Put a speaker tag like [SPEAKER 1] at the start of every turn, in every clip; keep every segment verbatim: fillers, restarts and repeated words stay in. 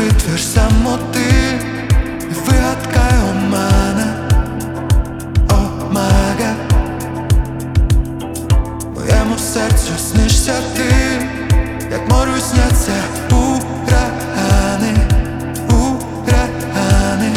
[SPEAKER 1] витвір самоти і вигадкай у мене. О май гад, моєму серцю снишся ти, як морю сняться урагани, урагани.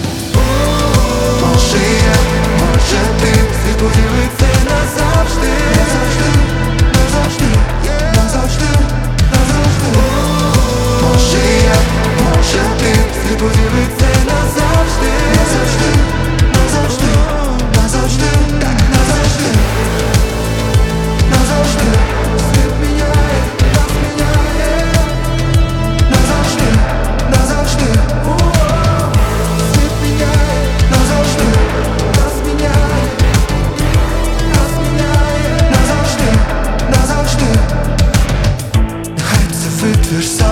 [SPEAKER 1] Може я, може ти, світ поділиться назавжди, назавжди, назавжди, назавжди, назавжди. Може я, може ти, світ поділиться назавжди, назавжди, назавжди, назавжди, так назавжди, назавжди. Світ міняє, нас міняє, назавжди, назавжди. Світ міняє, назавжди, нас міняє, нас міняє, назавжди, назавжди. Нехай це витвір